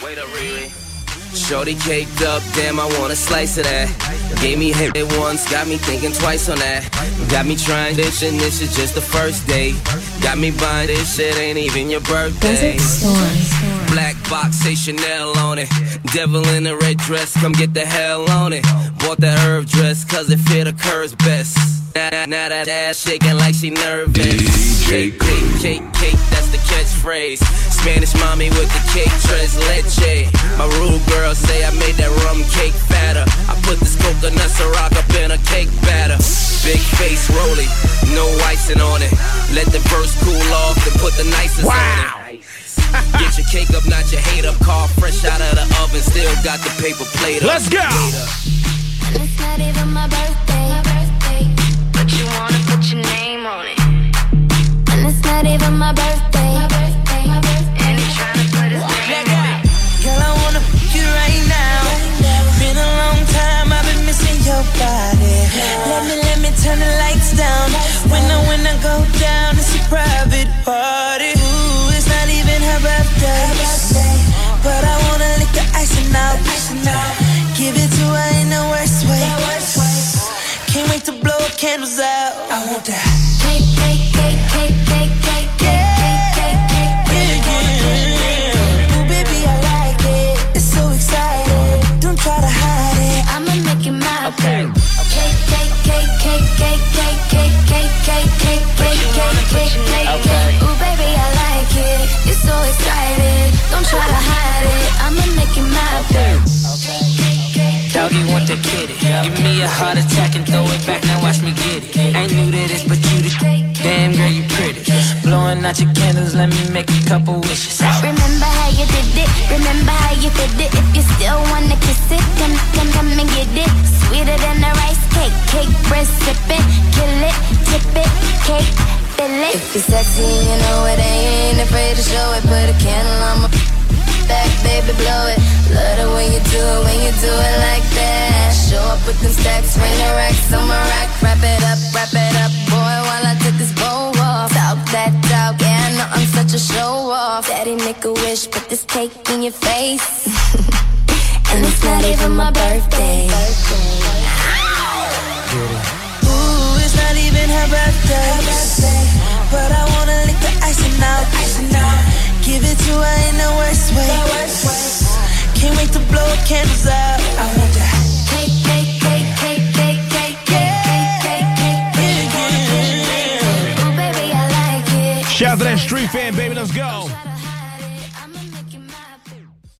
Wait up, Riri. Shorty caked up, damn, I want a slice of that. Gave me hit it once, got me thinking twice on that. Got me trying this and this is just the first day. Got me buying this shit, ain't even your birthday. Black box, say Chanel on it. Devil in a red dress, come get the hell on it. Bought that herb dress, cause it fit her curves best. Now that ass shaking like she nervous. Cake, that's the catchphrase. Spanish mommy with the cake, tres leche. My rude girl say I made that rum cake fatter. I put this coconut Ciroc up in a cake batter. Big face rolling, no icing on it. Let the verse cool off and put the nicest on it. Get your cake up, not your hate up. Car fresh out of the oven, still got the paper plate up. Let's go! And it's not even my birthday, but you wanna put your name on it. And it's not even my birthday, and you're trying to put his name on it. Girl, I wanna fuck you right now. Been a long time, I've been missing your body. Let me turn the lights down. When I go down, it's a private party. Ooh, it's not even her birthday, but I wanna lick the icing out. Give it to her in the worst way. Can't wait to blow candles out. I want that cake. Ooh, baby, I like it. It's so exciting. Don't try to hide it. I'ma make it my Okay. Cake. Ooh, baby, I like it. It's so excited. Don't try to hide it. I'ma make it my thing. Doggy want the kitty. Give me a heart attack and throw it back, now watch me get it. Ain't new to this, but you the damn girl, you pretty. Blowing out your candles, let me make a couple wishes. Remember how you did it, remember how you did it. If you still wanna kiss it, come and get it. Sweeter than a rice cake, breast sipping. Kill it, tip it, cake, fill it. If you're sexy, you know it, ain't afraid to show it. Put a candle on my back, baby, blow it. Love it when you do it like that. Show up with them stacks, ring the racks on my rack. Wrap it up, boy, while I took this bow off. Talk that talk, yeah, I know I'm such a show off. Daddy, make a wish, put this cake in your face. And it's not even my birthday. Ooh, it's not even her birthday, but I wanna lick the icing out. Give it to her in the worst way. Can't wait to blow candles out. I want that cake. Ooh, baby, I like it. Shout out to that street fan, baby. Let's go.